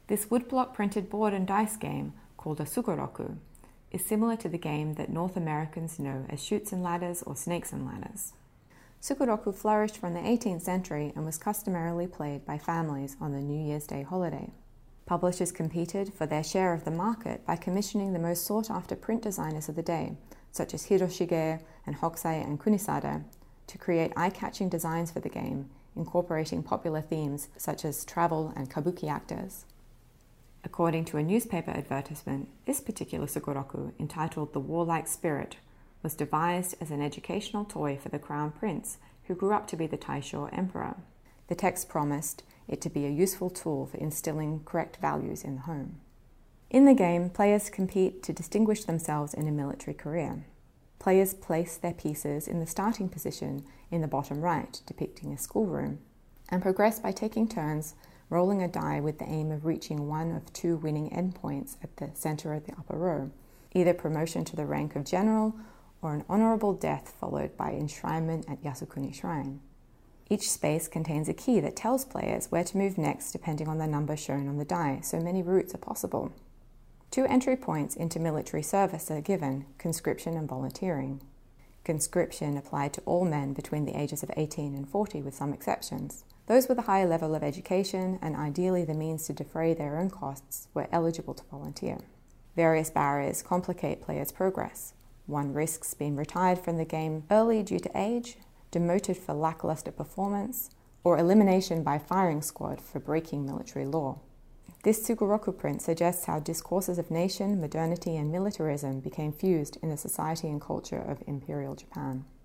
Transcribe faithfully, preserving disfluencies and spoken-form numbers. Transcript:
This woodblock printed board and dice game, called a sugoroku, is similar to the game that North Americans know as Chutes and Ladders or Snakes and Ladders. Sugoroku flourished from the eighteenth century and was customarily played by families on the New Year's Day holiday. Publishers competed for their share of the market by commissioning the most sought-after print designers of the day, such as Hiroshige and Hokusai and Kunisada, to create eye-catching designs for the game, incorporating popular themes such as travel and kabuki actors. According to a newspaper advertisement, this particular sugoroku, entitled The Warlike Spirit, was devised as an educational toy for the crown prince, who grew up to be the Taisho emperor. The text promised it to be a useful tool for instilling correct values in the home. In the game, players compete to distinguish themselves in a military career. Players place their pieces in the starting position in the bottom right, depicting a schoolroom, and progress by taking turns rolling a die with the aim of reaching one of two winning endpoints at the center of the upper row, either promotion to the rank of general or an honorable death followed by enshrinement at Yasukuni Shrine. Each space contains a key that tells players where to move next depending on the number shown on the die, so many routes are possible. Two entry points into military service are given, conscription and volunteering. Conscription applied to all men between the ages of eighteen and forty, with some exceptions. Those with a higher level of education and ideally the means to defray their own costs were eligible to volunteer. Various barriers complicate players' progress. One risks being retired from the game early due to age, demoted for lackluster performance, or elimination by firing squad for breaking military law. This sugoroku print suggests how discourses of nation, modernity, and militarism became fused in the society and culture of Imperial Japan.